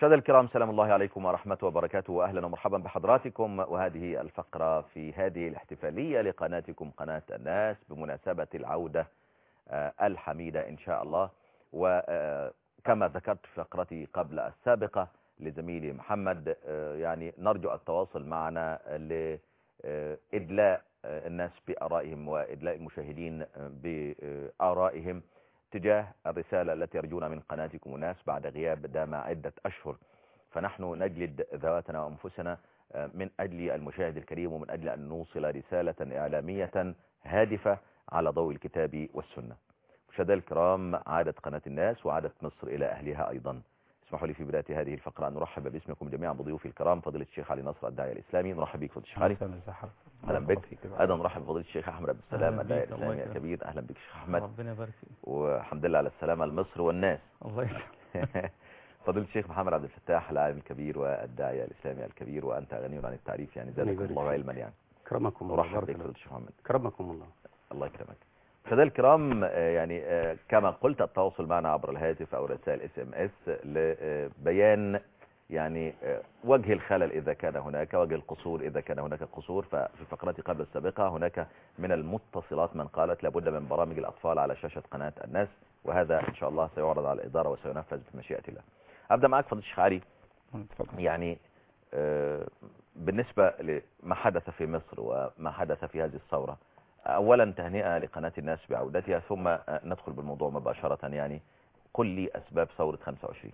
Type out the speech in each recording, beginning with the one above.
مشاهدينا الكرام، سلام الله عليكم ورحمة وبركاته، وأهلا ومرحبا بحضراتكم. وهذه الفقرة في هذه الاحتفالية لقناتكم قناة الناس بمناسبة العودة الحميدة إن شاء الله. وكما ذكرت في فقرتي قبل السابقة لزميلي محمد، يعني نرجو التواصل معنا لإدلاء الناس بآرائهم وإدلاء المشاهدين بآرائهم تجاه الرسالة التي يرجون من قناتكم الناس بعد غياب دام عدة أشهر. فنحن نجلد ذواتنا وأنفسنا من أجل المشاهد الكريم، ومن أجل أن نوصل رسالة إعلامية هادفة على ضوء الكتاب والسنة. مشاهدينا الكرام، عادت قناة الناس وعادت مصر إلى أهلها أيضا. اسمحوا لي في بداية هذه الفقرة أن نرحب باسمكم جميعا بضيوفي الكرام، فضيلة الشيخ علي نصر الداعية الإسلامي. نرحب بك فضيلة الشيخ علي. اهلا بك. ايضا نرحب بفضيلة الشيخ احمد عبد السلام الداعية الإسلامي الكبير. اهلا بك شيخ احمد. ربنا يبارك فيك. والحمد لله على السلامة لمصر والناس. الله يسلمك. فضيلة الشيخ محمد عبد الفتاح العالم الكبير والداعية الإسلامي الكبير، وأنت غني عن التعريف، يعني زادكم الله علما. يعني كرمكم الله. نرحب بك فضيلة الشيخ محمد. كرمكم الله. الله يكرمك. مشاهدينا الكرام، يعني كما قلت التواصل معنا عبر الهاتف أو رسائل SMS لبيان يعني وجه الخلل إذا كان هناك، وجه القصور إذا كان هناك قصور. ففي فقرتي قبل السابقة هناك من المتصلات من قالت لابد من برامج الأطفال على شاشة قناة الناس، وهذا إن شاء الله سيعرض على الإدارة وسينفذ بمشيئة الله. أبدأ معك فضيلة الشيخ علي. يعني بالنسبة لما حدث في مصر وما حدث في هذه الثورة، أولا تهنئة لقناة الناس بعودتها، ثم ندخل بالموضوع مباشرة. يعني قل لي أسباب ثورة 25.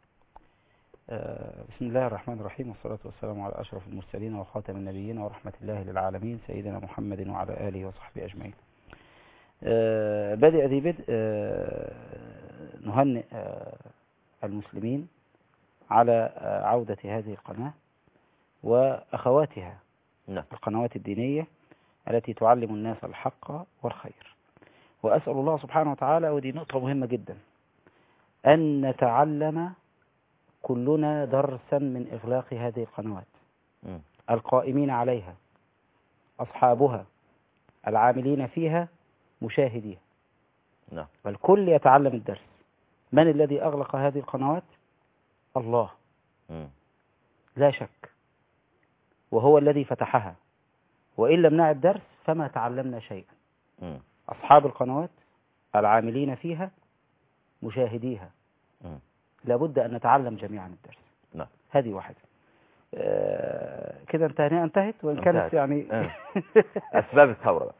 بسم الله الرحمن الرحيم، والصلاة والسلام على أشرف المرسلين وخاتم النبيين ورحمة الله للعالمين سيدنا محمد وعلى آله وصحبه أجمعين. بدء ذي بدء نهنئ المسلمين على عودة هذه القناة وأخواتها القنوات الدينية التي تعلم الناس الحق والخير. وأسأل الله سبحانه وتعالى، ودي نقطة مهمة جدا، أن نتعلم كلنا درسا من إغلاق هذه القنوات، القائمين عليها، أصحابها، العاملين فيها، مشاهديها. والكل يتعلم الدرس. من الذي أغلق هذه القنوات؟ الله، لا شك، وهو الذي فتحها. وإن لم نعد درس فما تعلمنا شيئا. أصحاب القنوات، العاملين فيها، مشاهديها، لابد أن نتعلم جميعا الدرس. هذه واحدة. كده انتهت وإن كانت يعني أسباب الثورة.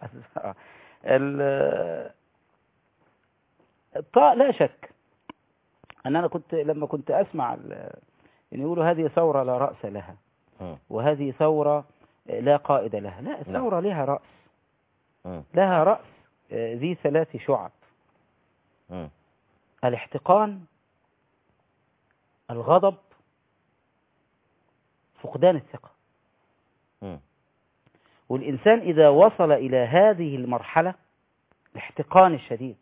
لا شك أن أنا لما كنت أسمع أن يقولوا هذه ثورة لا رأس لها، وهذه ثورة لا قائد لها. لا، الثورة لها رأس، لها رأس ذي 3 شعب: الاحتقان، الغضب، فقدان الثقة. والإنسان إذا وصل إلى هذه المرحلة، الاحتقان الشديد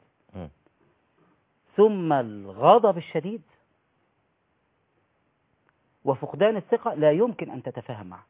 ثم الغضب الشديد وفقدان الثقة، لا يمكن أن تتفاهم معه.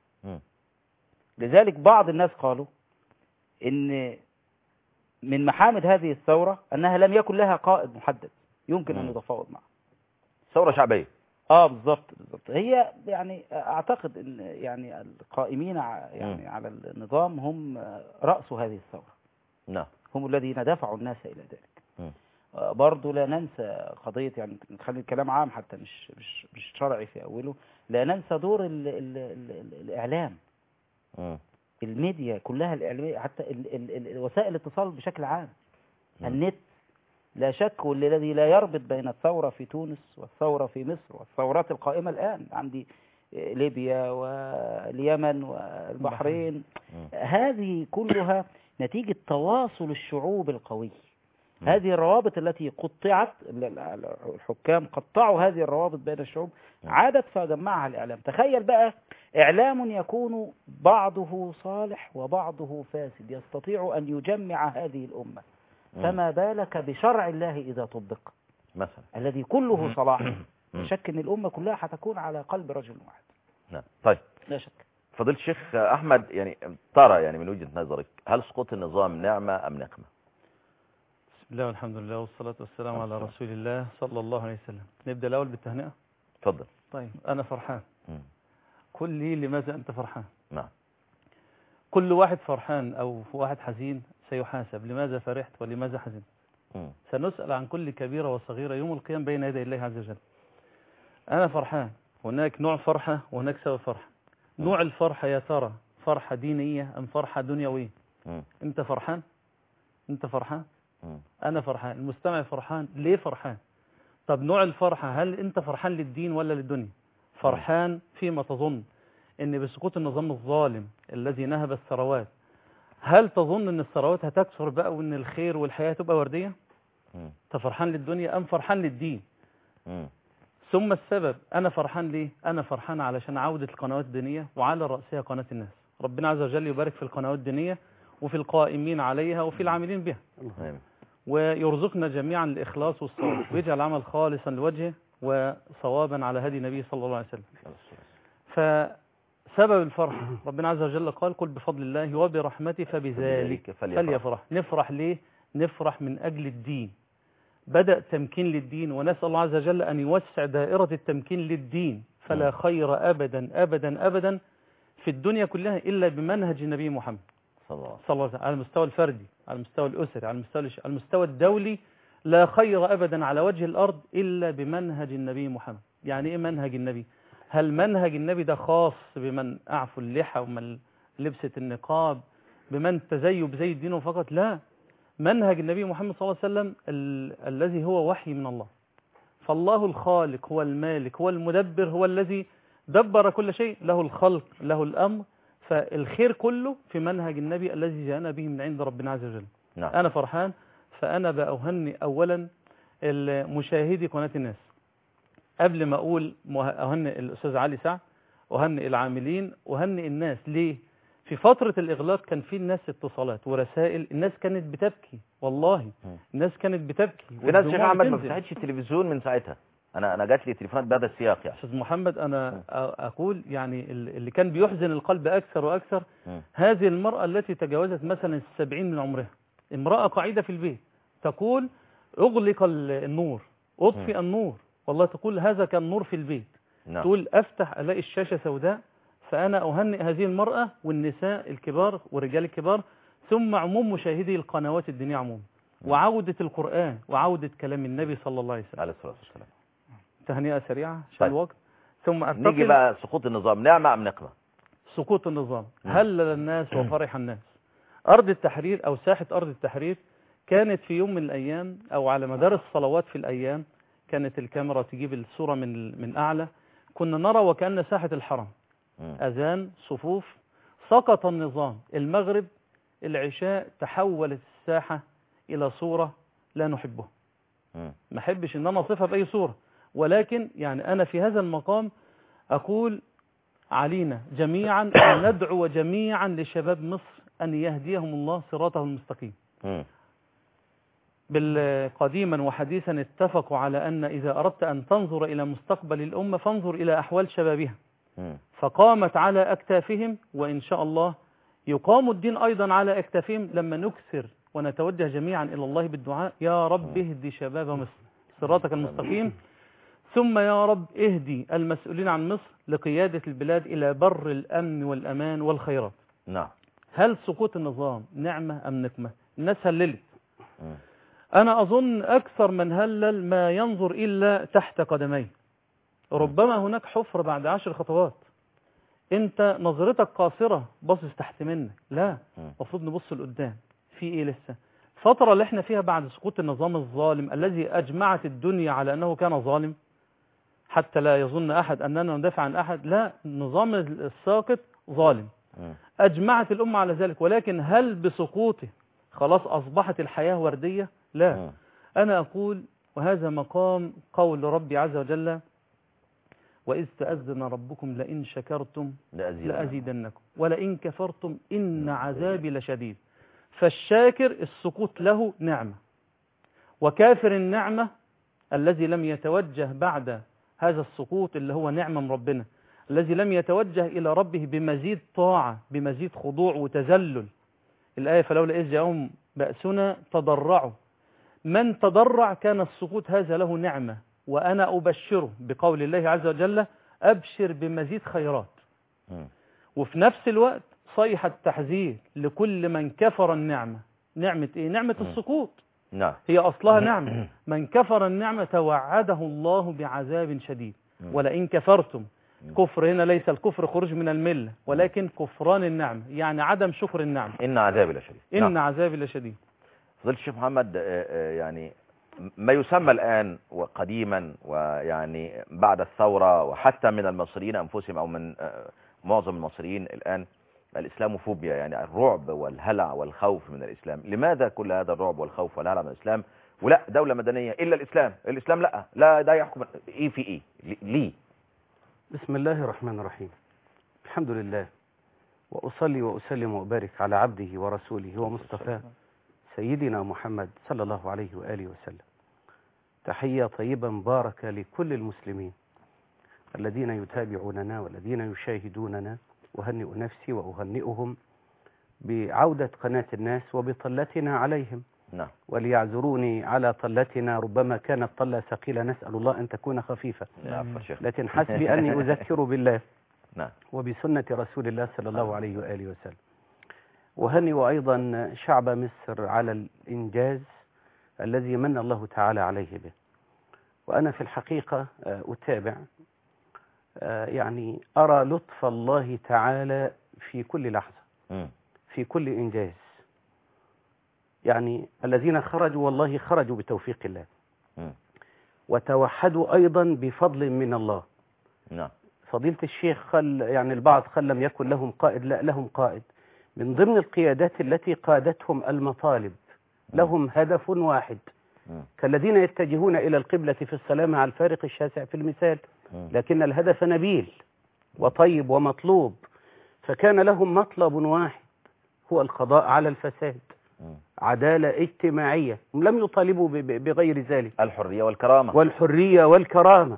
لذلك بعض الناس قالوا إن من محامد هذه الثورة أنها لم يكن لها قائد محدد يمكن أن يتفاوض معه. ثورة شعبية. بالضبط. هي يعني أعتقد أن يعني القائمين يعني على النظام هم رأس هذه الثورة. هم الذين دفعوا الناس إلى ذلك. برضو لا ننسى قضية، يعني نخلي الكلام عام حتى مش شرعي في أوله. لا ننسى دور الإعلام، الميديا كلها الإعلامية، حتى وسائل الاتصال بشكل عام، النت لا شك. والذي لا يربط بين الثورة في تونس والثورة في مصر والثورات القائمة الآن عندي ليبيا واليمن والبحرين، هذه كلها نتيجة تواصل الشعوب القوي. هذه الروابط التي قطعت، الحكام قطعوا هذه الروابط بين الشعوب، عادت فجمعها الإعلام. تخيل بقى إعلام يكون بعضه صالح وبعضه فاسد يستطيع أن يجمع هذه الأمة، فما بالك بشرع الله إذا طبق مثلا الذي كله صلاح. شك أن الأمة كلها حتكون على قلب رجل واحد. طيب، لا شك. فضيلة الشيخ أحمد، يعني ترى يعني من وجهة نظرك هل سقوط النظام نعمة أم نقمة؟ بسم الله والحمد لله والصلاة والسلام على رسول الله صلى الله عليه وسلم. نبدأ الأول بالتهنئة. تفضل. طيب أنا فرحان. قل لي لماذا أنت فرحان؟ نعم. كل واحد فرحان أو واحد حزين سيحاسب لماذا فرحت ولماذا حزنت. سنسأل عن كل كبيرة وصغيرة يوم القيامة بين يدي الله عز وجل. أنا فرحان، هناك نوع فرحة وهناك سبب فرحة. نوع الفرحة يا ترى فرحة دينية أم فرحة دنيوية؟ أنت فرحان؟ أنت فرحان؟ أنا فرحان. المستمع فرحان. ليه فرحان؟ طب نوع الفرحة، هل أنت فرحان للدين ولا للدنيا؟ فرحان فيما تظن أن بسقوط النظام الظالم الذي نهب الثروات، هل تظن أن الثروات هتكثر بقى وأن الخير والحياة تبقى وردية؟ أنت فرحان للدنيا أم فرحان للدين؟ ثم السبب، أنا فرحان ليه؟ أنا فرحان علشان عودة القنوات الدينية وعلى رأسها قناة الناس. ربنا عز وجل يبارك في القنوات الدينية وفي القائمين عليها وفي العاملين بها، ويرزقنا جميعا الإخلاص والصواب، ويجعل العمل خالصا لوجهه وصوابا على هدي النبي صلى الله عليه وسلم. فسبب الفرح ربنا عز وجل قال: قل بفضل الله وبرحمته فبذلك فليفرح. نفرح ليه؟ نفرح من أجل الدين. بدأ تمكين للدين، ونسأل الله عز وجل أن يوسع دائرة التمكين للدين، فلا خير أبدا أبدا أبدا في الدنيا كلها إلا بمنهج النبي محمد صلى الله عليه وسلم، على المستوى الفردي، على المستوى الأسري، على المستوى الدولي. لا خير أبدا على وجه الأرض إلا بمنهج النبي محمد. يعني إيه منهج النبي؟ هل منهج النبي ده خاص بمن أعفوا اللحى ومن لبست النقاب، بمن تزيوا بزي الدين فقط؟ لا، منهج النبي محمد صلى الله عليه وسلم الذي هو وحي من الله. فالله الخالق هو المالك هو المدبر، هو الذي دبر كل شيء، له الخلق له الأمر. فالخير كله في منهج النبي الذي جاءنا به من عند ربنا عز وجل. نعم. أنا فرحان، فأنا بأهني أولا مشاهدي قناة الناس. قبل ما أقول أهني الأستاذ علي سعد، أهني العاملين، أهني الناس. ليه؟ في فترة الإغلاق كان في الناس اتصالات ورسائل، الناس كانت بتبكي، والله الناس كانت بتبكي. في ناس شيخ أحمد ما فتحتش التلفزيون من ساعتها. أنا جات لي تليفونات بهذا السياق يعني. أستاذ محمد، أنا أقول يعني اللي كان بيحزن القلب أكثر وأكثر هذه المرأة التي تجاوزت مثلا 70 من عمرها، امرأة قاعدة في البيت تقول: أغلق النور، أطفئ النور، والله تقول هذا كان نور في البيت. نعم. تقول أفتح ألاقي الشاشة سوداء. فأنا أهنئ هذه المرأة والنساء الكبار والرجال الكبار، ثم عموم مشاهدي القنوات الدينية عموما، وعودة القرآن وعودة كلام النبي صلى الله عليه وسلم عليه الصلاة والسلام. تهنئة سريعة عشان الوقت. ثم نيجي بقى سقوط النظام، نعمة أم نقمة؟ سقوط النظام. هلل الناس وفرح الناس. أرض التحرير أو ساحة أرض التحرير كانت في يوم من الأيام أو على مدار الصلوات في الأيام، كانت الكاميرا تجيب الصورة من أعلى، كنا نرى وكأن ساحة الحرم، أذان، صفوف. سقط النظام، المغرب، العشاء، تحولت الساحة إلى صورة لا نحبها. ما أحبش إن أنا أصفها بأي صورة، ولكن يعني أنا في هذا المقام أقول علينا جميعا أن ندعو جميعا لشباب مصر أن يهديهم الله صراطه المستقيم. قديما وحديثا اتفقوا على أن إذا أردت أن تنظر إلى مستقبل الأمة فانظر إلى أحوال شبابها. فقامت على أكتافهم، وإن شاء الله يقام الدين أيضا على أكتافهم لما نكثر ونتوجه جميعا إلى الله بالدعاء: يا رب اهدي شباب مصر صراطك المستقيم، ثم يا رب اهدي المسؤولين عن مصر لقيادة البلاد إلى بر الأمن والأمان والخيرات. نعم. هل سقوط النظام نعمة أم نقمة؟ الناس هللت. أنا أظن أكثر من هلل ما ينظر إلا تحت قدميه. ربما هناك حفرة بعد 10 خطوات، أنت نظرتك قاصرة، باصص تحت منك. لا، المفروض نبص لقدام. في إيه لسه؟ الفترة اللي احنا فيها بعد سقوط النظام الظالم الذي أجمعت الدنيا على أنه كان ظالم، حتى لا يظن أحد أننا ندافع عن أحد، لا، النظام الساقط ظالم، أجمعت الأمة على ذلك. ولكن هل بسقوطه خلاص أصبحت الحياة وردية؟ لا. أنا أقول، وهذا مقام قول ربي عز وجل: وإذ تأذن ربكم لئن شكرتم لأزيدنكم ولئن كفرتم إن عذابي لشديد. فالشاكر السقوط له نعمة، وكافر النعمة الذي لم يتوجه بعد هذا السقوط اللي هو نعمة من ربنا، الذي لم يتوجه إلى ربه بمزيد طاعة بمزيد خضوع وتذلل. الآية: فلولا إذ جاءهم بأسنا تضرعوا. من تضرع كان السقوط هذا له نعمة، وأنا أبشره بقول الله عز وجل أبشر بمزيد خيرات. وفي نفس الوقت صيحة تحذير لكل من كفر النعمة. نعمة إيه؟ نعمة السقوط. نعم. هي أصلها نعمة. من كفر النعمة توعده الله بعذاب شديد. ولئن كفرتم، كفر هنا ليس الكفر خروج من الملة، ولكن كفران النعمة، يعني عدم شكر النعمة. إن عذابي لشديد. إن عذابي لشديد. فضيلة الشيخ محمد، يعني ما يسمى الآن وقديما ويعني بعد الثورة وحتى من المصريين أنفسهم أو من معظم المصريين الآن الإسلاموفوبيا، يعني الرعب والهلع والخوف من الإسلام. لماذا كل هذا الرعب والخوف والهلع من الإسلام؟ ولا دولة مدنية إلا الإسلام لا ده يحكم إيه في إيه ليه؟ بسم الله الرحمن الرحيم. الحمد لله، وأصلي وأسلم وأبارك على عبده ورسوله ومصطفاه سيدنا محمد صلى الله عليه وآله وسلم. تحية طيبة مباركة لكل المسلمين الذين يتابعوننا والذين يشاهدوننا. أهنئ نفسي وأهنئهم بعودة قناة الناس وبطلتنا عليهم. نعم. وليعذروني على طلتنا، ربما كانت طلة ثقيلة، نسأل الله أن تكون خفيفة. نعم. لكن حسبي أني أذكر بالله نعم. وبسنة رسول الله صلى الله عليه وآله وسلم. وهنئ أيضا شعب مصر على الإنجاز الذي من الله تعالى عليه به. وأنا في الحقيقة أتابع، يعني أرى لطف الله تعالى في كل لحظة، في كل إنجاز. يعني الذين خرجوا والله خرجوا بتوفيق الله، وتوحدوا أيضا بفضل من الله. نعم. فضيلة الشيخ يعني البعض قال لم يكن لهم قائد، لا لهم قائد. من ضمن القيادات التي قادتهم المطالب، لهم هدف واحد، كالذين يتجهون إلى القبلة في الصلاة مع الفارق الشاسع في المثال، لكن الهدف نبيل وطيب ومطلوب. فكان لهم مطلب واحد هو القضاء على الفساد، عدالة اجتماعية. هم لم يطالبوا بغير ذلك، والحرية والكرامة.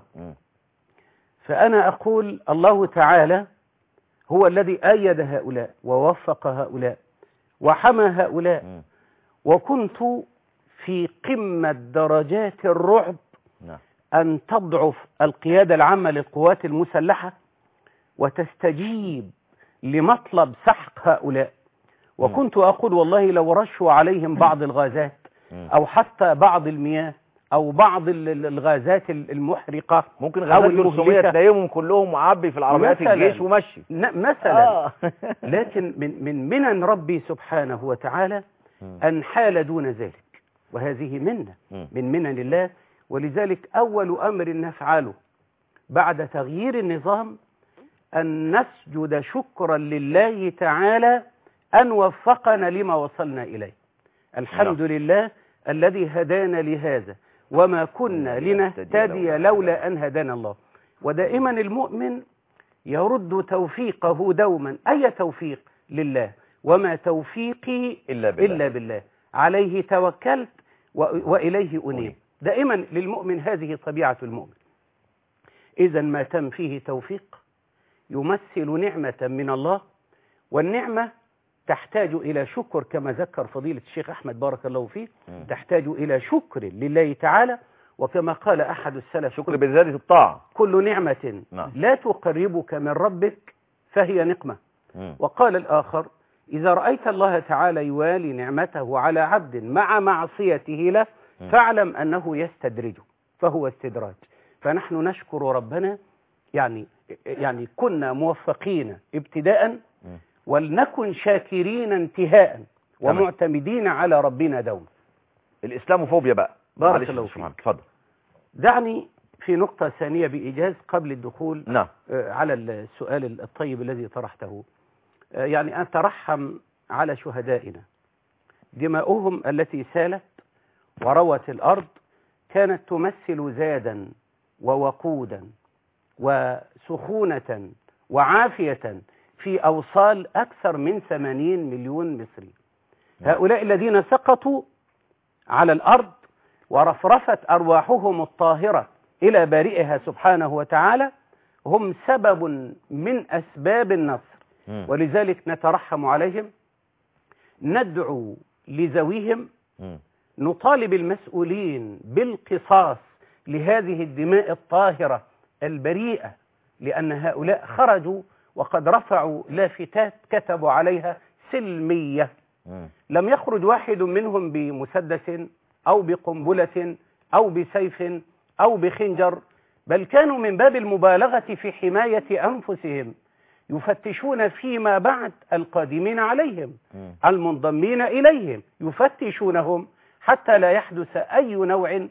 فأنا أقول الله تعالى هو الذي أيد هؤلاء ووفق هؤلاء وحمى هؤلاء. وكنت في قمة درجات الرعب أن تضعف القيادة العامة للقوات المسلحة وتستجيب لمطلب سحق هؤلاء. وكنت أقول والله لو رشوا عليهم بعض الغازات أو حتى بعض المياه أو بعض الغازات المحرقة، ممكن غازات جرثومية تلاقيهم كلهم معبي في العربيات الجيش ومشي مثلا. لكن من منن ربي سبحانه وتعالى أن حال دون ذلك، وهذه منة من منن الله. ولذلك أول أمر نفعله بعد تغيير النظام أن نسجد شكرا لله تعالى أن وفقنا لما وصلنا إليه. الحمد لله الذي هدانا لهذا، وما كنا لنهتدي لولا أن هدانا الله. ودائما المؤمن يرد توفيقه دوما، أي توفيق لله، وما توفيقي إلا بالله، عليه توكلت وإليه أنيب. دائما للمؤمن هذه طبيعة المؤمن. إذا ما تم فيه توفيق يمثل نعمة من الله، والنعمة تحتاج إلى شكر كما ذكر فضيلة الشيخ أحمد بارك الله فيه، تحتاج إلى شكر لله تعالى. وكما قال أحد السلف، شكر بزيادة الطاعة. كل نعمة لا تقربك من ربك فهي نقمة. وقال الآخر: إذا رأيت الله تعالى يوالي نعمته على عبد مع معصيته له فاعلم أنه يستدرجه، فهو استدراج. فنحن نشكر ربنا، يعني كنا موفقين ابتداء، ولنكن شاكرين انتهاء، ومعتمدين على ربنا دوما. الإسلاموفوبيا بقى، بارك الله فيك. اتفضل. دعني في نقطة ثانية بإيجاز قبل الدخول على السؤال الطيب الذي طرحته. يعني أترحم على شهدائنا، دماؤهم التي سالت وروت الأرض كانت تمثل زادا ووقودا وسخونة وعافية في أوصال أكثر من 80 مليون مصري. هؤلاء الذين سقطوا على الأرض ورفرفت أرواحهم الطاهرة إلى بارئها سبحانه وتعالى هم سبب من أسباب النصر. ولذلك نترحم عليهم، ندعو لذويهم، نطالب المسؤولين بالقصاص لهذه الدماء الطاهرة البريئة، لأن هؤلاء خرجوا وقد رفعوا لافتات كتبوا عليها سلمية. لم يخرج واحد منهم بمسدس أو بقنبلة أو بسيف أو بخنجر، بل كانوا من باب المبالغة في حماية أنفسهم يفتشون فيما بعد القادمين عليهم المنضمين إليهم، يفتشونهم حتى لا يحدث أي نوع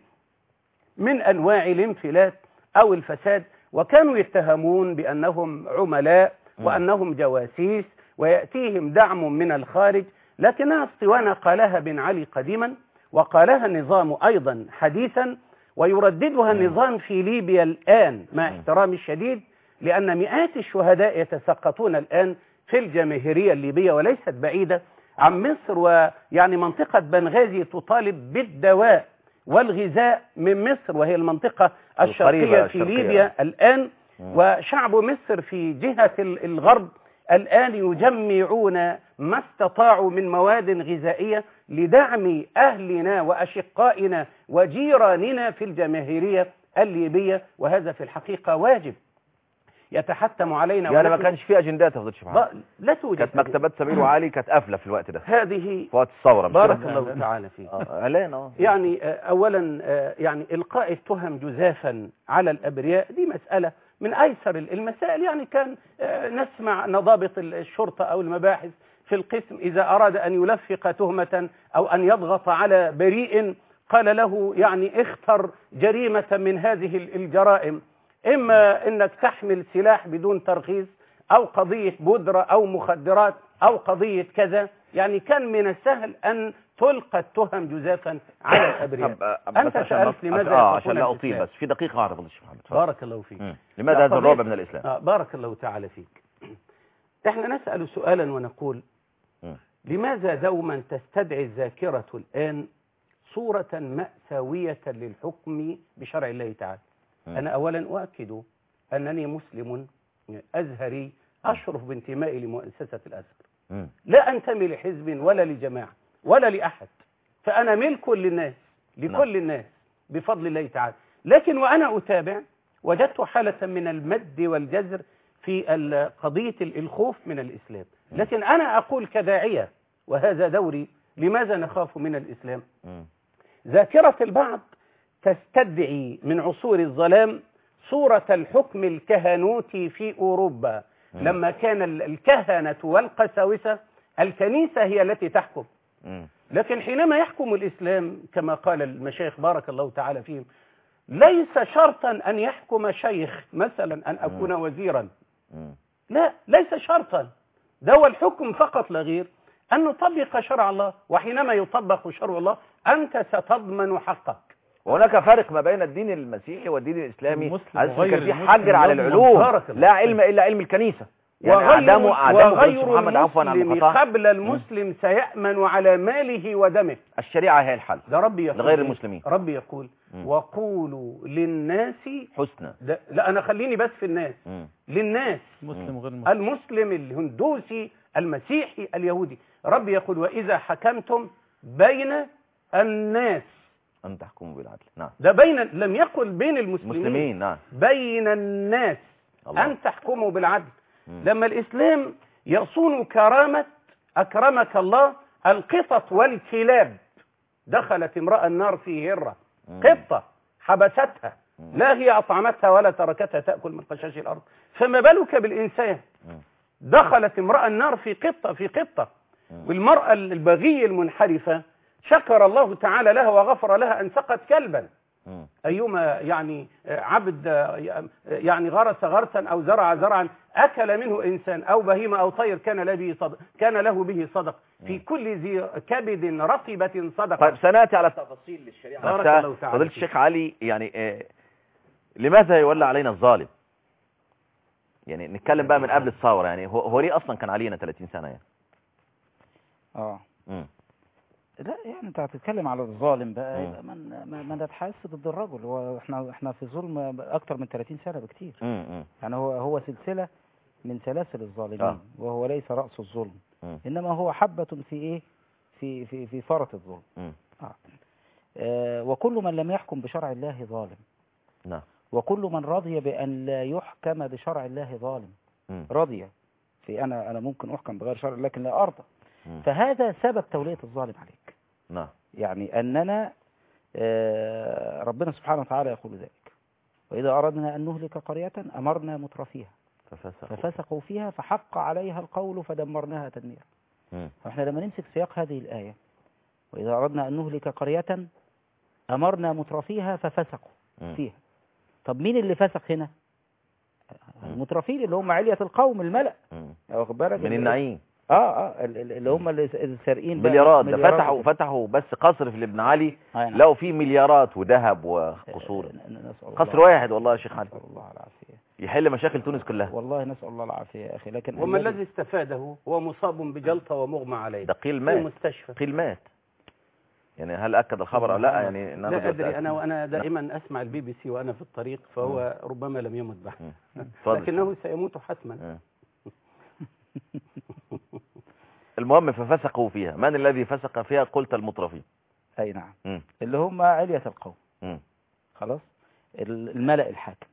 من أنواع الانفلات أو الفساد. وكانوا يتهمون بأنهم عملاء وأنهم جواسيس ويأتيهم دعم من الخارج، لكنها اسطوانة قالها بن علي قديما وقالها النظام أيضا حديثا، ويرددها النظام في ليبيا الآن مع احترامي الشديد، لأن مئات الشهداء يتساقطون الآن في الجماهيرية الليبية وليست بعيدة عن مصر. ويعني منطقة بنغازي تطالب بالدواء والغذاء من مصر، وهي المنطقة الشرقية في ليبيا الآن. وشعب مصر في جهة الغرب الآن يجمعون ما استطاعوا من مواد غذائية لدعم أهلنا وأشقائنا وجيراننا في الجماهيرية الليبية، وهذا في الحقيقة واجب يتحتم علينا. يعني ما كانش في أجندات يا فضيلة الشيخ محمد؟ لا توجد. كانت مكتبات سمير وعلي كانت قافلة في الوقت ده، هذه في وقت الثورة. بارك الله تعالى فيك. يعني أولا يعني إلقاء التهم جزافا على الأبرياء دي مسألة من أيسر المسائل. يعني كان نسمع نضابط الشرطة أو المباحث في القسم إذا أراد أن يلفق تهمة أو أن يضغط على بريء قال له يعني اختر جريمة من هذه الجرائم، إما أنك تحمل سلاح بدون ترخيص أو قضية بودرة أو مخدرات أو قضية كذا. يعني كان من السهل أن تلقى التهم جزافا على الأبرياء. أنت سألت لماذا عشان لا أطيل، بس في دقيقة واحدة فضيلة الشيخ محمد. بارك الله فيك. لماذا هذا الرعب من الإسلام؟ بارك الله تعالى فيك. احنا نسأل سؤالا ونقول لماذا دوما تستدعي الذاكرة الآن صورة مأساوية للحكم بشرع الله تعالى؟ أنا أولا أؤكد أنني مسلم أزهري أشرف بانتمائي لمؤسسة الأزهر، لا أنتمي لحزب ولا لجماعة ولا لأحد، فأنا ملك للناس لكل الناس بفضل الله تعالى. لكن وأنا أتابع وجدت حالة من المد والجزر في قضية الخوف من الإسلام. لكن أنا أقول كداعية وهذا دوري، لماذا نخاف من الإسلام؟ ذاكرة البعض تستدعي من عصور الظلام صورة الحكم الكهنوتي في أوروبا، لما كان الكهنة والقساوسة الكنيسة هي التي تحكم. لكن حينما يحكم الإسلام كما قال المشايخ بارك الله تعالى فيهم، ليس شرطا أن يحكم شيخ مثلا أن أكون وزيرا، لا، ليس شرطا. ده هو الحكم فقط لا غير أن نطبق شرع الله، وحينما يطبق شرع الله أنت ستضمن حقك. وهناك فرق ما بين الدين المسيحي والدين الإسلامي. وغير في حجر على العلوم، لا علم إلا علم الكنيسة. يعني وغير المسلم قبل المسلم سيأمن على ماله ودمه. الشريعة هي الحل، ده ربي يقول لغير المسلمين. ربي يقول وقولوا للناس حسنا. لا أنا خليني بس في الناس. للناس، مسلم وغير مسلم، المسلم الهندوسي المسيحي اليهودي. ربي يقول وإذا حكمتم بين الناس أن تحكموا بالعدل. نعم، ده بين، لم يقل بين المسلمين. نعم، بين الناس الله. أن تحكموا بالعدل. لما الإسلام يصون كرامة أكرمك الله القطط والكلاب، دخلت امرأة النار في هرة، قطة حبستها، لا هي أطعمتها ولا تركتها تأكل من قشاش الأرض، فما بالك بالإنسان؟ دخلت امرأة النار في قطة. والمرأة البغية المنحرفة شكر الله تعالى لها وغفر لها أن سقت كلبا. أيما يعني عبد يعني غرس غرسا أو زرع زرعا أكل منه إنسان أو بهيمة أو طير كان له به صدق. في كل ذي كبد رطبة صدقة. طيب سنأتي على التفاصيل للشريعة نفسها. فضيلة الشيخ علي، يعني لماذا يولى علينا الظالم؟ يعني نتكلم بقى من قبل الثورة، يعني هو ليه أصلا كان علينا 30 سنة يعني؟ لا يعني انت هتتكلم على الظالم بقى، يبقى ما نتحاسب ضد الرجل. هو احنا في ظلم اكتر من 30 سنة بكتير. يعني هو سلسلة من سلاسل الظالمين، وهو ليس رأس الظلم، انما هو حبة في ايه، في فرط الظلم. وكل من لم يحكم بشرع الله ظالم. نعم. وكل من رضي بأن لا يحكم بشرع الله ظالم. رضي في أنا ممكن أحكم بغير شرع لكن لا أرضى. فهذا سبب تولية الظالم عليك. نعم. يعني أننا ربنا سبحانه وتعالى يقول ذلك: وإذا أردنا أن نهلك قرية أمرنا مترفيها ففسقوا فيها فحق عليها القول فدمرناها تدميرا. فإحنا لما نمسك سياق هذه الآية: وإذا أردنا أن نهلك قرية أمرنا مترفيها ففسقوا فيها. طب مين اللي فسق هنا؟ المترفين اللي هم علية القوم الملأ، واخد بالك، من النعيم. اللي هم اللي سارقين مليارات. ده فتحوا بس قصر في ابن علي لو فيه مليارات وذهب وقصور. قصر واحد والله يا شيخ علي. نسأل الله العافية. يحل مشاكل تونس كلها. والله نسأل الله العافية يا أخي. لكن وما الذي استفاده؟ هو مصاب بجلطة ومغمى عليه. ده قيل مات. في مستشفى. قيل مات. يعني هل أكد الخبر أو لا؟ يعني لا أدري. أنا دائما أسمع BBC وأنا في الطريق، فهو ربما لم يمت بعد لكنه سيموت حتما. المهم ففسقوا فيها. من الذي فسق فيها؟ قلت المترفين. أي نعم. اللي هم علية القوم. خلاص، الملأ الحاكم.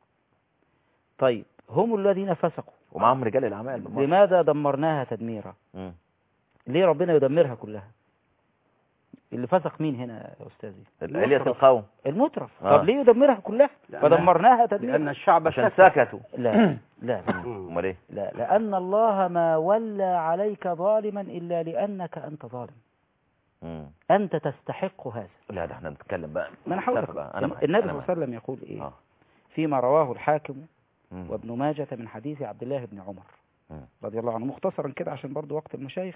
طيب هم الذين فسقوا ومعهم رجال الأعمال. لماذا دمرناها تدميرا؟ ليه ربنا يدمرها كلها؟ اللي فسق مين هنا يا أستاذي؟ علية القوم، المترف. طب ليه يدمرها كلها فدمرناها تدميرا؟ لأن الشعب عشان سكتوا. لا امال ايه؟ لا، لأن الله ما ولى عليك ظالما إلا لأنك أنت ظالم. أنت تستحق هذا. لا ده احنا نتكلم بقى. ما أنا حاولك. النبي صلى الله عليه وسلم يقول إيه؟ فيما رواه الحاكم وابن ماجة من حديث عبد الله بن عمر رضي الله عنه، مختصرا كده عشان برضو وقت المشايخ: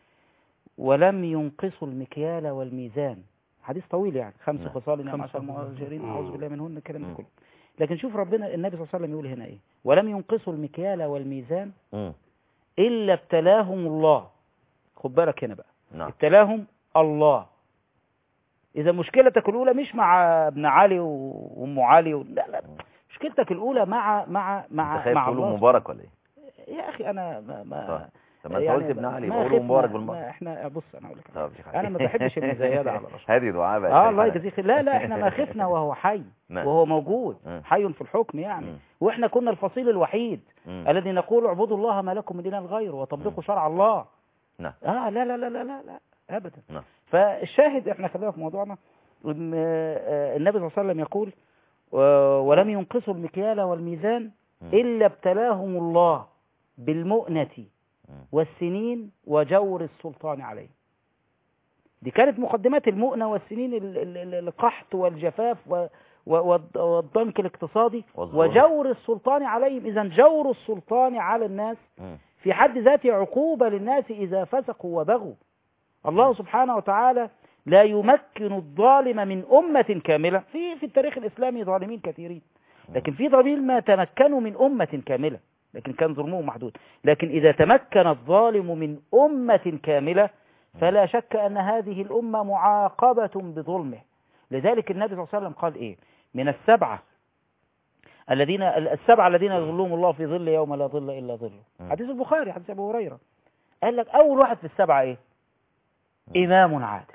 ولم ينقصوا المكيال والميزان. حديث طويل يعني، 5 خصال نعم 10 المهاجرين أعوذ بالله منهن، الكلام ده كله. لكن شوف ربنا النبي صلى الله عليه وسلم يقول هنا إيه: ولم ينقصوا المكيال والميزان إلا ابتلاهم الله. خد بالك هنا بقى. ابتلاهم الله. إذا مشكلتك الأولى مش مع ابن علي وأم علي لا، مشكلتك الأولى مع الله. مبارك ولا إيه؟ يا أخي أنا ما طب انت قلت ابن علي بقول مبارك بالمره. احنا بص انا اقول لك انا ما بحبش المزايده على الاشخاص. هذه دعاء بقى. الله يجزيك. لا احنا ما خفنا وهو حي وهو موجود حي في الحكم يعني. واحنا كنا الفصيل الوحيد الذي نقول اعبدوا الله ما لكم من اله غيره وطبقوا شرع الله. لا لا لا لا لا ابدا. فالشاهد احنا خلينا في موضوعنا. النبي صلى الله عليه وسلم يقول: ولم ينقصوا المكيال والميزان الا ابتلاهم الله بالمؤنة والسنين وجور السلطان عليه. دي كانت مقدمات المؤنة والسنين: القحط والجفاف والضنك الاقتصادي وجور السلطان عليهم. إذن جور السلطان على الناس في حد ذاته عقوبة للناس إذا فسقوا وبغوا. الله سبحانه وتعالى لا يمكن الظالم من أمة كاملة. في التاريخ الإسلامي ظالمين كثيرين، لكن في ظالمين ما تمكنوا من أمة كاملة لكن كان ظلمهم محدود. لكن إذا تمكن الظالم من أمة كاملة فلا شك أن هذه الأمة معاقبة بظلمه. لذلك النبي صلى الله عليه وسلم قال إيه: من السبعة الذين يظلهم الله في ظل يوم لا ظل إلا ظله. حديث البخاري، حديث أبو هريرة. قال لك أول واحد في السبعة إيه؟ إمام عادل.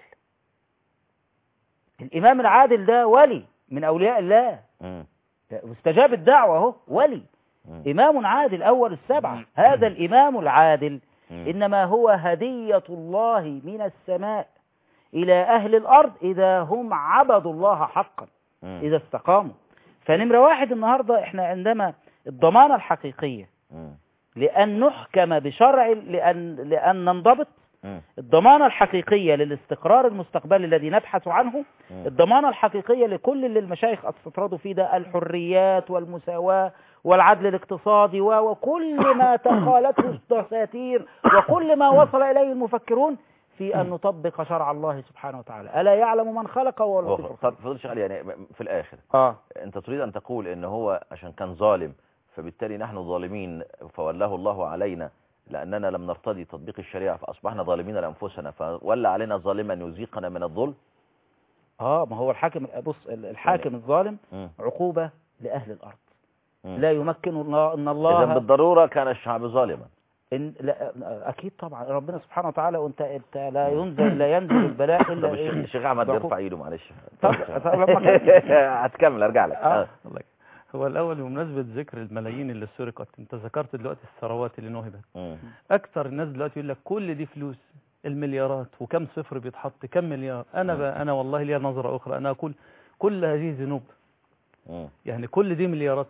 الإمام العادل ده ولي من أولياء الله، واستجاب الدعوة اهو، ولي إمام عادل أول السبعة. هذا الإمام العادل إنما هو هدية الله من السماء إلى أهل الأرض إذا هم عبدوا الله حقا، إذا استقاموا. فنمرة واحد النهاردة إحنا عندما الضمانة الحقيقية لأن نحكم بشرع، لأن ننضبط، الضمانة الحقيقية للاستقرار المستقبلي الذي نبحث عنه، الضمانة الحقيقية لكل اللي المشايخ استطردوا فيه ده: الحريات والمساواة والعدل الاقتصادي وكل ما تقالته الدساتير وكل ما وصل إليه المفكرون، في أن نطبق شرع الله سبحانه وتعالى. ألا يعلم من خلق وهو اللطيف الخبير. طب فضل شغال يعني في الآخر أنت تريد أن تقول إن هو عشان كان ظالم فبالتالي نحن ظالمين فولاه الله علينا لأننا لم نرتضي تطبيق الشريعة فأصبحنا ظالمين لأنفسنا فولى علينا ظالما يذيقنا من الظلم؟ ما هو الحاكم، بص الحاكم الظالم عقوبة لأهل الأرض. لا يمكن أن الله إذن بالضرورة كان الشعب ظالما. إن لا أكيد طبعا ربنا سبحانه وتعالى، وأنت لا ينزل البلاء إلا إيه. الشيخ أحمد يرفع إيده معلش. طب لما هتكمل أرجع لك. هو الأول بمناسبة ذكر الملايين اللي سرقت، أنت ذكرت دلوقتي الثروات اللي نهبت. أكثر الناس دلوقتي يقول لك كل دي فلوس، المليارات، وكم صفر بيتحط، كم مليار. أنا والله ليا نظرة أخرى، أنا أقول كل هذه ذنوب. يعني كل دي مليارات.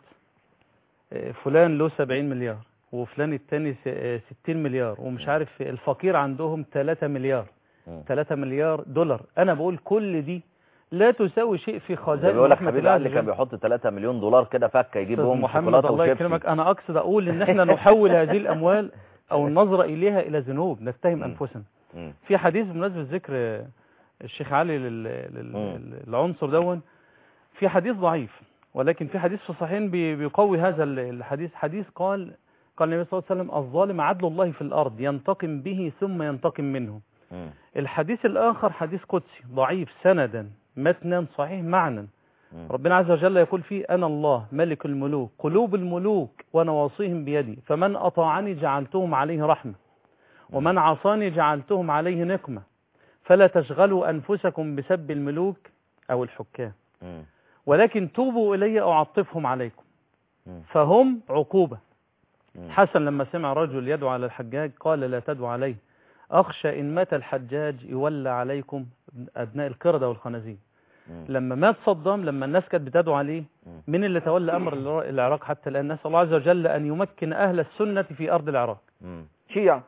فلان له 70 مليار وفلان التاني 60 مليار ومش عارف الفقير عندهم 3 مليار 3 مليار دولار. أنا بقول كل دي لا تساوي شيء في خزائن بيقول لك حبيب اللي كان بيحط 3 مليون دولار كده فكه يجيبهم محمد الله يكرمك. أنا أقصد أقول إن إحنا نحول هذه الأموال أو النظرة إليها إلى ذنوب نتهم أنفسنا. في حديث بمناسبة ذكر الشيخ علي للعنصر دون، في حديث ضعيف ولكن في حديث في الصحيحين بيقوي هذا الحديث. حديث قال النبي صلى الله عليه وسلم: الظالم عدل الله في الأرض ينتقم به ثم ينتقم منه. الحديث الآخر حديث قدسي ضعيف سندا متنا صحيح معنى. ربنا عز وجل يقول فيه: أنا الله ملك الملوك قلوب الملوك ونواصيهم بيدي، فمن أطاعني جعلتهم عليه رحمة ومن عصاني جعلتهم عليه نقمة، فلا تشغلوا أنفسكم بسب الملوك أو الحكام ولكن توبوا إلي أعطفهم عليكم فهم عقوبة. حسن لما سمع رجل يدعو على الحجاج قال: لا تدعو عليه، أخشى إن مات الحجاج يولى عليكم أبناء القردة والخنازير. لما مات صدام، لما الناس كانت بتدعو عليه، من اللي تولى أمر العراق حتى الآن؟ نسأل الله عز وجل أن يمكن أهل السنة في أرض العراق. شيعة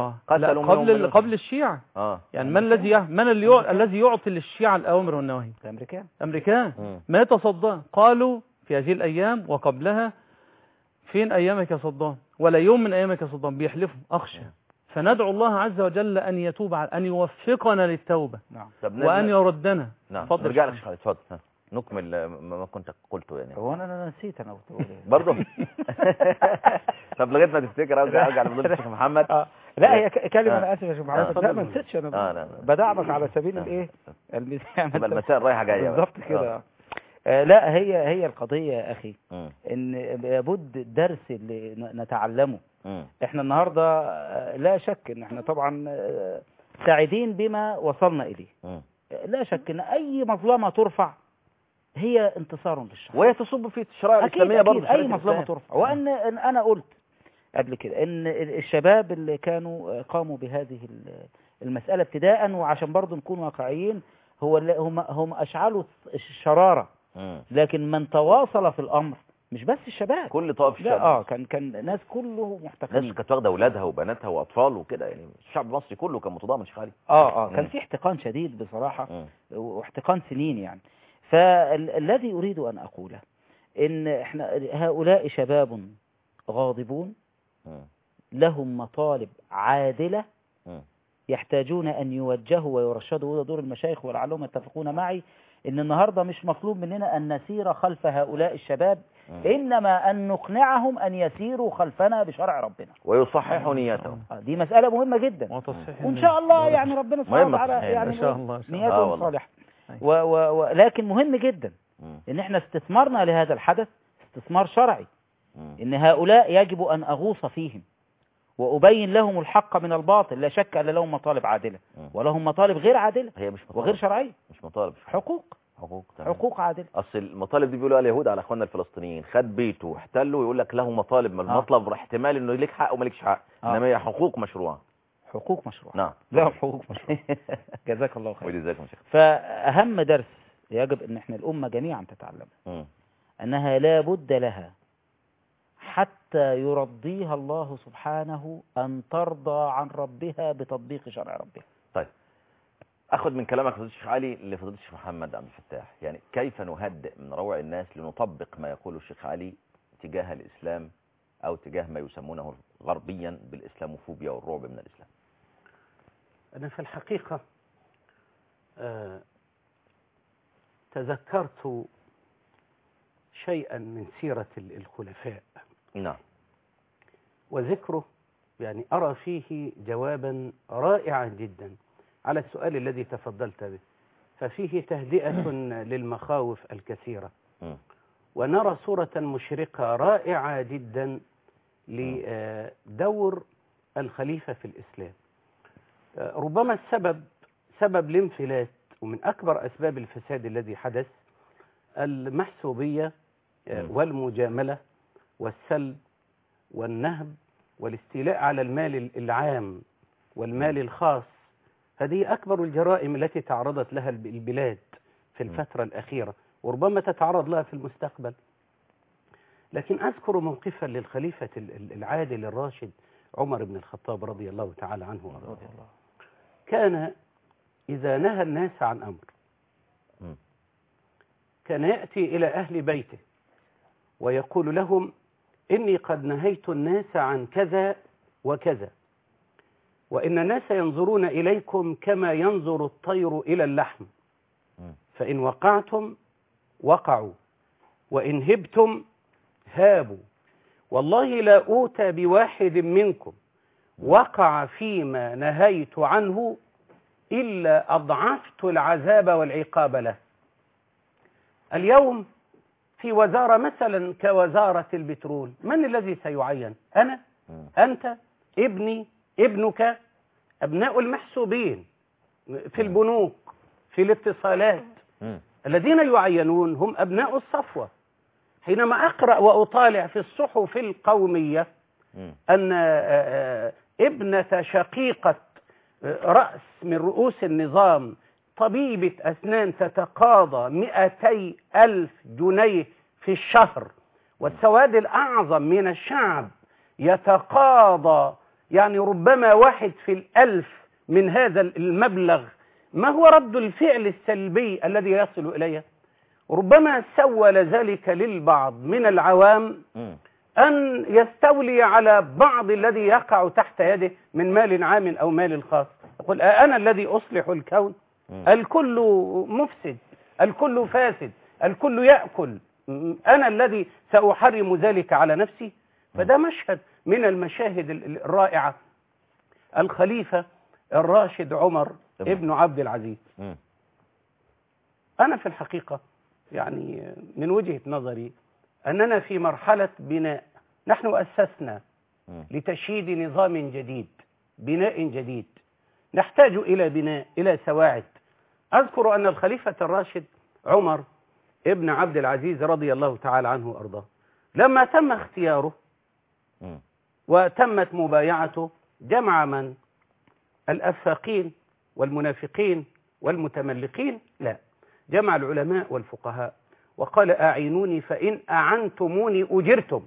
قبل الشيعة. يعني من الذي يعطي للشيعة الأوامر والنواهي؟ الأمريكان. مات صدام، قالوا في هذه الأيام وقبلها: فين أيامك يا صدام؟ ولا يوم من أيامك يا صدام. بيحلفوا. أخشى. فندعو الله عز وجل أن يتوب، أن يوفقنا للتوبة وأن يردنا. نرجع لك. اتفضل نكمل ما كنت قلته. يعني هو أنا نسيت أنا قلت برضه. طب لغاية ما تفتكر أرجع لفضيلة الشيخ محمد. لا هي كلمة أنا آسف يا شيخ محمد. لا ما نسيتش أنا. بدعمك على سبيل الإيه المثال. المسائل رايحة جاية بالظبط كده. لا هي القضية يا أخي إن لابد الدرس اللي نتعلمه. إحنا النهاردة لا شك إن إحنا طبعا سعيدين بما وصلنا إليه. لا شك إن أي مظلمة ترفع هي انتصار للشرع، وهي تصب في الشرائع الإسلامية برضه. أي مظلمة ترفع. وأن أنا قلت قبل كده إن الشباب اللي كانوا قاموا بهذه المسألة ابتداء، وعشان برضه نكون واقعيين، هم أشعلوا الشرارة، لكن من تواصل في الأمر مش بس الشباب، كل طائف الشباب. كان ناس كله محتقنين، ناس كانت واخده اولادها وبناتها واطفال وكده. يعني الشعب المصري كله كان متضامن شيخ علي. كان في احتقان شديد بصراحة، واحتقان سنين يعني. فالذي أريد أن أقوله إن إحنا هؤلاء شباب غاضبون لهم مطالب عادلة يحتاجون أن يوجهوا ويرشدوا. وده دور المشايخ، ولعلهم يتفقون معي إن النهاردة مش مطلوب مننا أن نسير خلف هؤلاء الشباب، إنما أن نقنعهم أن يسيروا خلفنا بشرع ربنا ويصححوا نياتهم. دي مسألة مهمة جدا، وإن شاء الله يعني ربنا سبحانه وتعالى يعني نياتهم صالحة. ولكن مهم جدا إن احنا استثمارنا لهذا الحدث استثمار شرعي، إن هؤلاء يجب أن أغوص فيهم وأبين لهم الحق من الباطل. لا شك أن لهم مطالب عادلة ولهم مطالب غير عادلة، هي مش مطالب وغير شرعية، مش مطالب، حقوق عادلة. أصل المطالب دي بيقولوا على اليهود على أخواننا الفلسطينيين: خد بيته واحتله، يقول لك له مطالب. المطلب احتمال إنه ليك حق ومالكش حق، إنما هي حقوق مشروعة. نعم، لهم حقوق مشروعة. جزاك الله خير. وجزاكم شيخ. فأهم درس يجب أن احنا الأمة جميعا تتعلم أنها لا بد لها حتى يرضيها الله سبحانه أن ترضى عن ربها بتطبيق شرع ربها. طيب، أخذ من كلامك فضيلة الشيخ علي لفضيلة الشيخ محمد عبد الفتاح. يعني كيف نهدئ من روع الناس لنطبق ما يقوله الشيخ علي تجاه الإسلام أو تجاه ما يسمونه غربيا بالإسلاموفوبيا والرعب من الإسلام؟ أنا في الحقيقة تذكرت شيئا من سيرة الخلفاء. نعم. وذكره يعني أرى فيه جوابا رائعا جدا على السؤال الذي تفضلت به، ففيه تهدئة للمخاوف الكثيرة، ونرى صورة مشرقة رائعة جدا لدور الخليفة في الإسلام. ربما سبب الانفلات ومن أكبر أسباب الفساد الذي حدث المحسوبية والمجاملة والسلب والنهب والاستيلاء على المال العام والمال الخاص. هذه أكبر الجرائم التي تعرضت لها البلاد في الفترة الأخيرة، وربما تتعرض لها في المستقبل. لكن أذكر موقفا للخليفة العادل الراشد عمر بن الخطاب رضي الله تعالى عنه وارضاه. كان إذا نهى الناس عن أمر كان يأتي إلى أهل بيته ويقول لهم: إني قد نهيت الناس عن كذا وكذا، وإن الناس ينظرون إليكم كما ينظر الطير إلى اللحم، فإن وقعتم وقعوا، وإن هبتم هابوا، والله لا أوتى بواحد منكم وقع فيما نهيت عنه إلا أضعفت العذاب والعقاب له. اليوم في وزارة مثلا كوزارة البترول، من الذي سيعين؟ أنا؟ أنت؟ ابني؟ ابنك؟ أبناء المحسوبين في البنوك في الاتصالات. الذين يعينون هم أبناء الصفوة. حينما أقرأ وأطالع في الصحف القومية أن ابنة شقيقة رأس من رؤوس النظام طبيبة أسنان تتقاضى 200,000 جنيه في الشهر، والسواد الأعظم من الشعب يتقاضى يعني ربما 1 في 1000 من هذا المبلغ. ما هو رد الفعل السلبي الذي يصل إليه؟ ربما سول ذلك للبعض من العوام أن يستولي على بعض الذي يقع تحت يده من مال عام أو مال خاص. يقول: أنا الذي أصلح الكون؟ الكل مفسد، الكل فاسد، الكل يأكل، أنا الذي سأحرم ذلك على نفسي. فده مشهد من المشاهد الرائعة. الخليفة الراشد عمر ابن عبد العزيز، أنا في الحقيقة يعني من وجهة نظري أننا في مرحلة بناء. نحن أسسنا لتشييد نظام جديد، بناء جديد، نحتاج إلى بناء، إلى سواعد. أذكر أن الخليفة الراشد عمر ابن عبد العزيز رضي الله تعالى عنه وأرضاه لما تم اختياره وتمت مبايعته جمع من؟ الأفاقين والمنافقين والمتملقين؟ لا، جمع العلماء والفقهاء وقال: أعينوني فإن أعنتموني أجرتم.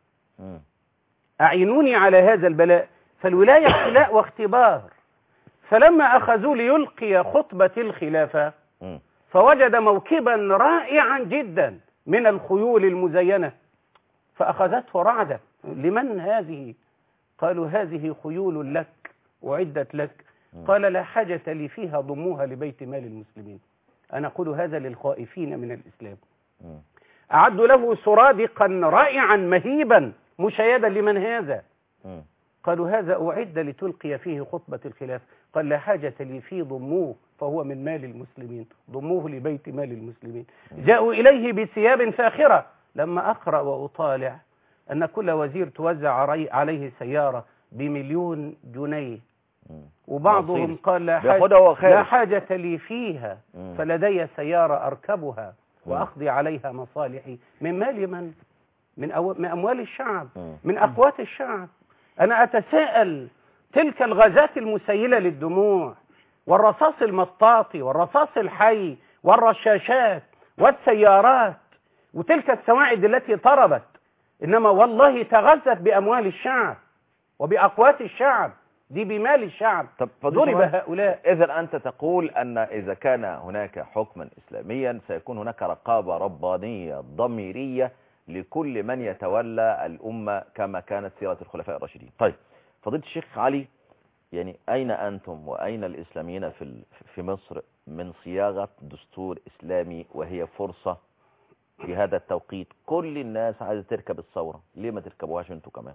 أعينوني على هذا البلاء. فالولاية ابتلاء واختبار. فلما أخذوا ليلقي خطبة الخلافة فوجد موكبا رائعا جدا من الخيول المزينة، فأخذته رعدة. لمن هذه؟ قالوا: هذه خيول لك وعدت لك. قال: لا حاجة لي فيها، ضموها لبيت مال المسلمين. أنا أقول هذا للخائفين من الإسلام. أعدوا له سرادقا رائعا مهيبا مشيدا. لمن هذا؟ قالوا: هذا أعد لتلقي فيه خطبة الخلاف. قال: لا حاجة لي فيه، ضموه فهو من مال المسلمين، ضموه لبيت مال المسلمين. جاءوا إليه بثياب فاخرة. لما أقرأ وأطالع أن كل وزير توزع عليه سيارة ب1,000,000 جنيه، وبعضهم قال: لا حاجة لي فيها، فلدي سيارة أركبها وأقضي عليها مصالحي. من مال من أموال الشعب، من أقوات الشعب. أنا أتساءل، تلك الغازات المسيلة للدموع والرصاص المطاطي والرصاص الحي والرشاشات والسيارات وتلك السواعد التي طربت، إنما والله تغذت بأموال الشعب وبأقوات الشعب، دي بمال الشعب. ضرب هؤلاء. إذا أنت تقول أن إذا كان هناك حكما إسلاميا سيكون هناك رقابة ربانية ضميرية لكل من يتولى الأمة كما كانت سيرة الخلفاء الراشدين. طيب فضيلة الشيخ علي، يعني أين أنتم وأين الإسلاميين في مصر من صياغة دستور إسلامي، وهي فرصة في هذا التوقيت؟ كل الناس عايزة تركب الثورة، ليه ما تركبوهاش انتوا كمان؟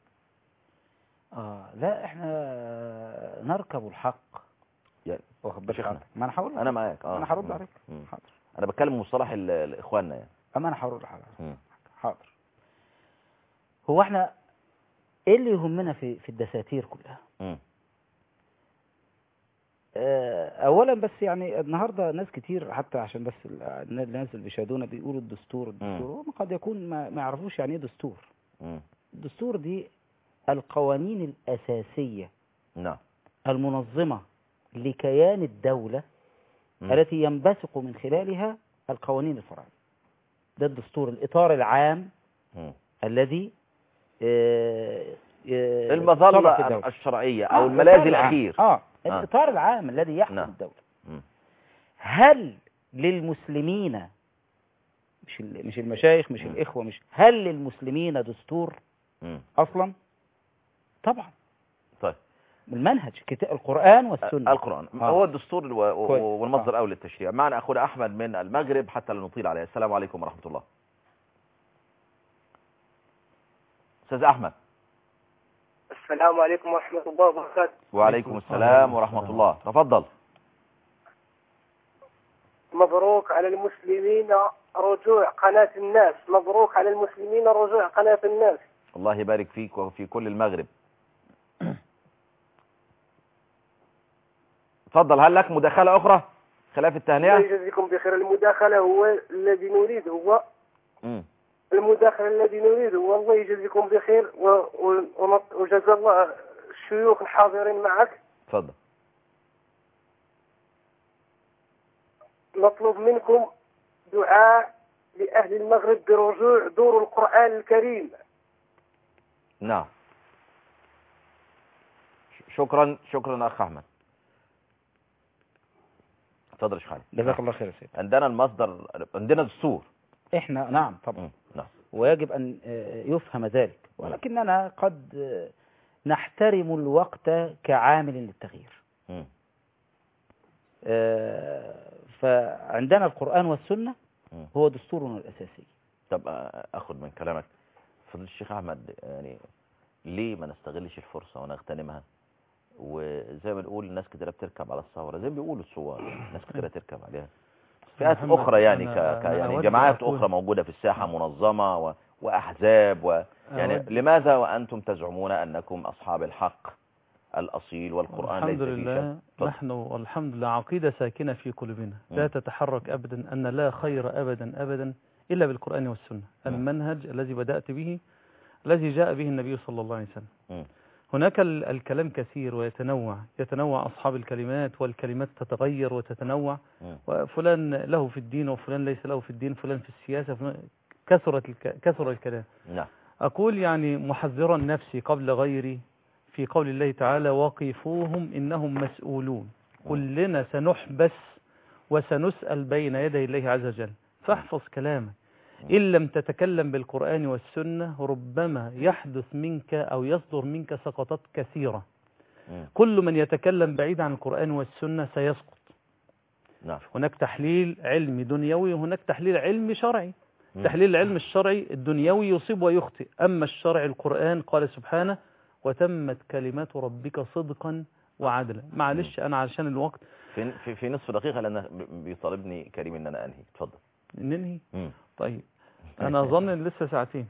لا، احنا نركب الحق. يعني ما انا هقول، انا معاك. انا هرد عليك. حاضر. انا بتكلم مصطلح اخواننا يعني. اما انا هرد عليك. حاضر. هو احنا ايه اللي يهمنا في الدساتير كلها؟ اولا بس يعني النهارده ناس كتير حتى عشان بس الناس اللي بيشاهدونا بيقولوا الدستور هم قد يكون ما يعرفوش يعني ايه دستور. الدستور دي القوانين الأساسية المنظمة لكيان الدولة التي ينبثق من خلالها القوانين الفرعية. ده الدستور، الإطار العام الذي المظلة الشرعية أو الملاذ الأخير. الإطار العام الذي يحكم الدولة. هل للمسلمين، مش المشايخ، مش الإخوة، هل للمسلمين دستور أصلا؟ طبعا. طيب المنهج القرآن والسنة. القرآن هو الدستور والمصدر الأول للتشريع. معنا أخونا أحمد من المغرب حتى لا نطيل عليه. السلام عليكم ورحمة الله. أستاذ أحمد. السلام عليكم ورحمة الله وبركاته. وعليكم السلام ورحمة الله. تفضل. مبروك على المسلمين رجوع قناة الناس، مبروك على المسلمين رجوع قناة الناس. الله يبارك فيك وفي كل المغرب. تفضل. هل لك مداخلة أخرى خلاف التهنئة؟ الله يجزيكم بخير. المداخلة هو الذي نريد، هو المداخلة الذي نريد هو الله يجزيكم بخير وجزا الله الشيوخ الحاضرين معك. تفضل. نطلب منكم دعاء لأهل المغرب برجوع دور القرآن الكريم. نعم. شكرا أخ أحمد. تفضل يا شيخ خالد. جزاك الله خير يا سيدي. عندنا المصدر، عندنا دستور. احنا نعم طبعا. نعم. ويجب أن يفهم ذلك، ولكننا قد نحترم الوقت كعامل للتغيير. فعندنا القرآن والسنة هو دستورنا الأساسي. طب أخذ من كلامك فضل الشيخ أحمد، يعني ليه ما نستغلش الفرصة ونغتنمها؟ وزي ما بنقول ناس كتيرة بتركب على الثورة، زي ما بيقولوا الثوار، ناس كتيرة تركب عليها، فئات أخرى يعني يعني جماعات أخرى موجودة في الساحة منظمة وأحزاب يعني لماذا وأنتم تزعمون أنكم أصحاب الحق الأصيل والقرآن ليس فيه شيء؟ الحمد لله نحن والحمد لله عقيدة ساكنة في قلوبنا لا تتحرك أبدا أن لا خير أبدا إلا بالقرآن والسنة. المنهج الذي بدأت به الذي جاء به النبي صلى الله عليه وسلم. هناك الكلام كثير يتنوع أصحاب الكلمات، والكلمات تتغير وتتنوع، وفلان له في الدين وفلان ليس له في الدين، فلان في السياسة، كثر الكلام. أقول يعني محذرا نفسي قبل غيري في قول الله تعالى وقفوهم إنهم مسؤولون. كلنا سنحبس وسنسأل بين يدي الله عز وجل، فاحفظ كلامك. إن لم تتكلم بالقرآن والسنة ربما يحدث منك أو يصدر منك سقطات كثيرة. كل من يتكلم بعيد عن القرآن والسنة سيسقط. هناك تحليل علمي دنيوي وهناك تحليل علمي شرعي. تحليل العلم الشرعي الدنيوي يصيب ويخطئ، أما الشرع القرآن قال سبحانه وتمت كلمات ربك صدقا وعدلا. معلش أنا علشان الوقت في نصف دقيقة لأن بيطالبني كريم إن أنا أنهي. تفضل. ننهي؟ طيب أنا أظن إن لسه ساعتين.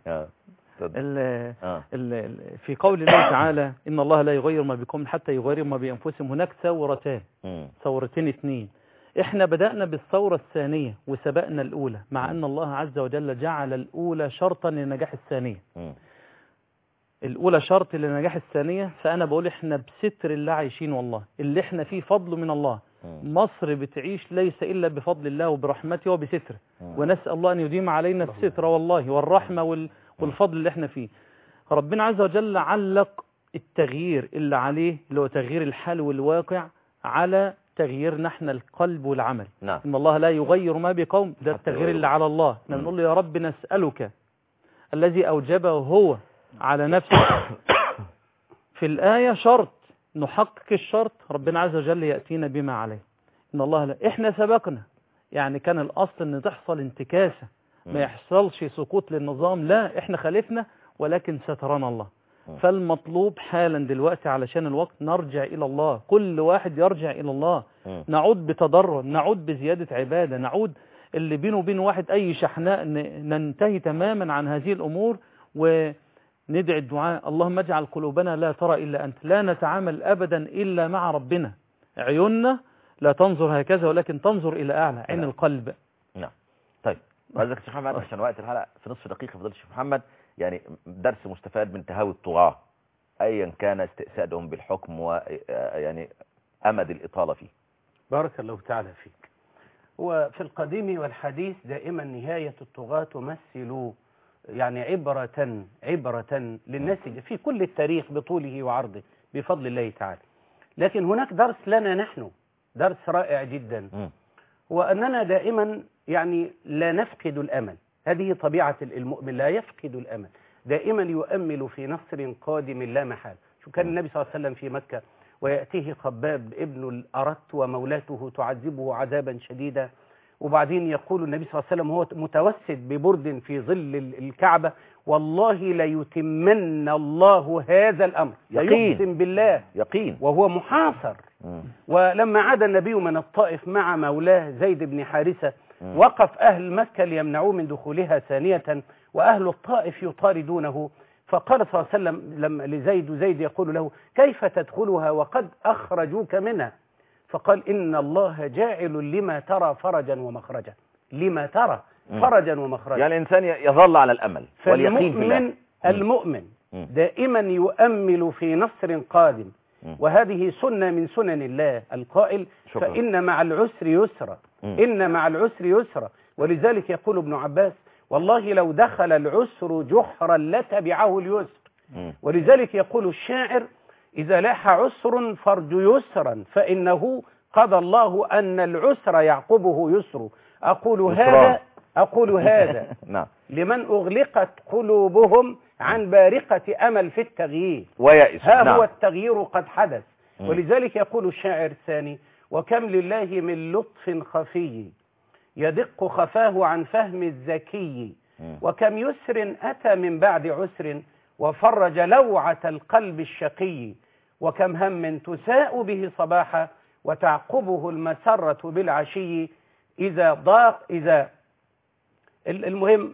في قول الله تعالى إن الله لا يغير ما بقوم حتى يغيروا ما بأنفسهم. هناك ثورتين اثنين. إحنا بدأنا بالثورة الثانية وسبقنا الأولى، مع أن الله عز وجل جعل الأولى شرطا لنجاح الثانية. الأولى شرط لنجاح الثانية. فأنا بقول إحنا بستر الله عايشين، والله اللي إحنا فيه فضل من الله. مصر بتعيش ليس إلا بفضل الله وبرحمته وبستره، ونسأل الله أن يديم علينا الستر والله والرحمة والفضل اللي إحنا فيه. ربنا عز وجل علق التغيير اللي عليه اللي هو تغيير الحال والواقع على تغييرنا احنا القلب والعمل. إن الله لا يغير ما بقوم، ده التغيير اللي على الله. احنا بنقول له يا رب نسألك الذي أوجبه هو على نفسه. في الآية شرط نحقق الشرط ربنا عز وجل يأتينا بما عليه. إن الله لا إحنا سبقنا، يعني كان الأصل أن تحصل انتكاسة، ما يحصلش سقوط للنظام، لا إحنا خالفنا ولكن سترنا الله. فالمطلوب حالا دلوقتي علشان الوقت نرجع إلى الله، كل واحد يرجع إلى الله، نعود بتضرر، نعود بزيادة عبادة، نعود اللي بينه وبين واحد أي شحناء ننتهي تماما عن هذه الأمور، ندعي الدعاء اللهم اجعل قلوبنا لا ترى إلا أنت، لا نتعامل أبدا إلا مع ربنا، عيوننا لا تنظر هكذا ولكن تنظر إلى أعلى، عين القلب. نعم. طيب عايزك يا شيخ محمد عشان وقت الحلقة في نصف دقيقة فضيلة الشيخ محمد، يعني درس مستفاد من تهاوي الطغاة أيا كان استئسادهم بالحكم ويعني أمد الإطالة فيه. بارك الله تعالى فيك. وفي القديم والحديث دائما نهاية الطغاة تمثل يعني عبرة للناس في كل التاريخ بطوله وعرضه بفضل الله تعالى. لكن هناك درس لنا نحن، درس رائع جدا، وأننا دائما يعني لا نفقد الأمل. هذه طبيعة المؤمن، لا يفقد الأمل، دائما يؤمل في نصر قادم لا محال. شو كان النبي صلى الله عليه وسلم في مكة ويأتيه خباب ابن الأرت ومولاته تعذبه عذابا شديدا، وبعدين يقول النبي صلى الله عليه وسلم هو متوسد ببرد في ظل الكعبة والله ليتمن الله هذا الأمر، يقسم بالله يقين وهو محاصر. ولما عاد النبي من الطائف مع مولاه زيد بن حارثة وقف أهل مكة ليمنعوه من دخولها ثانية وأهل الطائف يطاردونه، فقال صلى الله عليه وسلم لما لزيد، وزيد يقول له كيف تدخلها وقد أخرجوك منها؟ فقال إن الله جاعل لما ترى فرجا ومخرجا. لما ترى فرجا ومخرجا، يعني الإنسان يظل على الأمل واليقين في الله. المؤمن دائما يؤمل في نصر قادم، وهذه سنة من سنن الله القائل فإن مع العسر يسرا، إن مع العسر يسرا. ولذلك يقول ابن عباس والله لو دخل العسر جحرا لتبعه اليسر. ولذلك يقول الشاعر إذا لاح عسر فرج يسرا فإنه قضى الله أن العسر يعقبه يسر. أقول هذا لمن أغلقت قلوبهم عن بارقة أمل في التغيير ويأس. هو التغيير قد حدث. ولذلك يقول الشاعر الثاني وكم لله من لطف خفي يدق خفاه عن فهم الذكي، وكم يسر أتى من بعد عسر وفرج لوعة القلب الشقي، وكم هم تساء به صباحا وتعقبه المسرة بالعشي إذا ضاق المهم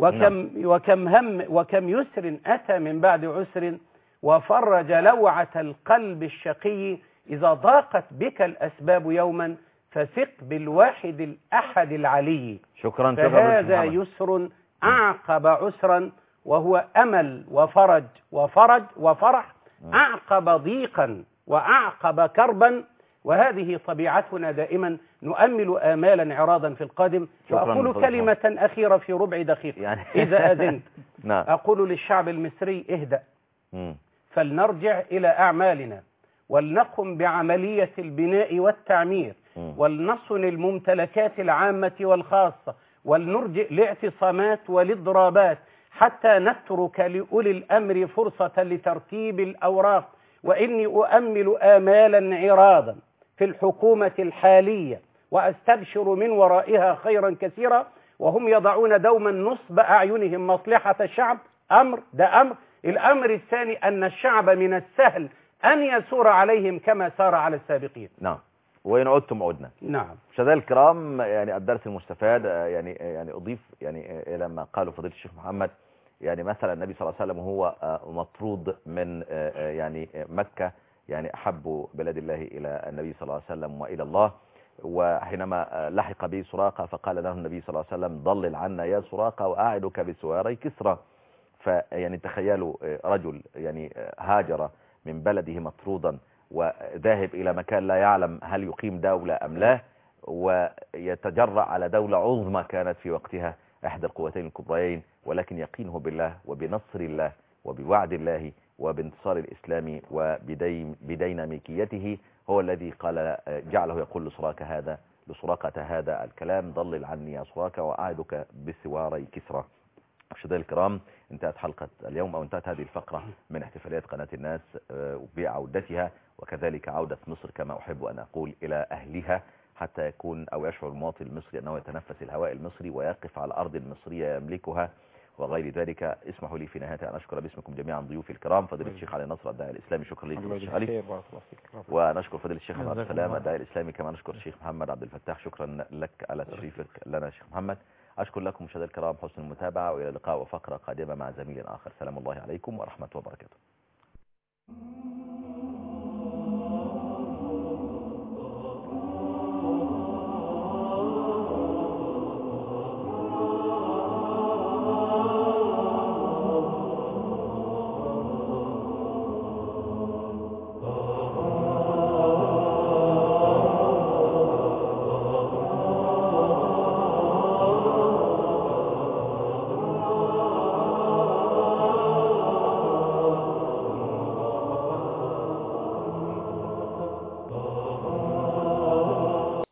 وكم يسر أتى من بعد عسر وفرج لوعة القلب الشقي إذا ضاقت بك الأسباب يوما فثق بالواحد الأحد العلي. شكرا. فهذا يسر أعقب عسرا وهو أمل وفرح أعقب ضيقا وأعقب كربا. وهذه طبيعتنا دائما نؤمل آمالا عراضا في القادم. وأقول كلمة أخيرة في ربع دقيقة يعني إذا أذنت. أقول للشعب المصري اهدأ، فلنرجع إلى أعمالنا ولنقم بعملية البناء والتعمير ولنصن الممتلكات العامة والخاصة ولنرجع لاعتصامات والاضرابات حتى نترك لأولي الأمر فرصة لترتيب الأوراق. وإني أؤمل آمالا عراضا في الحكومة الحالية وأستبشر من ورائها خيرا كثيرا، وهم يضعون دوما نصب أعينهم مصلحة الشعب. أمر الأمر الثاني أن الشعب من السهل أن يسور عليهم كما سار على السابقين. نعم، وإن عدتم عدنا. نعم. مشاهدينا الكرام، يعني الدرس المستفاد يعني أضيف يعني إلى ما قاله فضيلة الشيخ محمد. يعني مثلا النبي صلى الله عليه وسلم هو مطرود من يعني مكة، يعني أحب بلاد الله إلى النبي صلى الله عليه وسلم وإلى الله. وحينما لحق به سراقة فقال له النبي صلى الله عليه وسلم ضلل عنا يا سراقة وأعدك بسواري كسرى. فيعني تخيلوا رجل يعني هاجر من بلده مطرودا وذاهب إلى مكان لا يعلم هل يقيم دولة أم لا، ويتجرأ على دولة عظمى كانت في وقتها إحدى القوتين الكبريين، ولكن يقينه بالله وبنصر الله وبوعد الله وبانتصار الإسلام وبديناميكيته هو الذي قال جعله يقول لسراقة هذا الكلام ضلل عني يا سراقة وأعدك بسواري كسرى. مشاهدينا الكرام، انتهت حلقة اليوم أو انتهت هذه الفقرة من احتفاليات قناة الناس بعودتها، وكذلك عودة مصر كما أحب أن أقول إلى أهلها، حتى يكون أو يشعر المواطن المصري أنه يتنفس الهواء المصري ويقف على الأرض المصرية يملكها وغير ذلك. اسمحوا لي في نهاية أن أشكر باسمكم جميعا ضيوفي الكرام، فضيلة الشيخ علي نصر الداعي الإسلامي، شكرا لك الشيخ علي، ونشكر فضيلة الشيخ عبد السلام الداعي الإسلامي، كما نشكر الشيخ محمد عبد الفتاح، شكرا لك على تشريفك لنا شيخ محمد. أشكر لكم مشاهدينا الكرام حسن المتابعة، وإلى اللقاء وفقرة قادمة مع زميل آخر. سلام الله عليكم ورحمة وبركاته.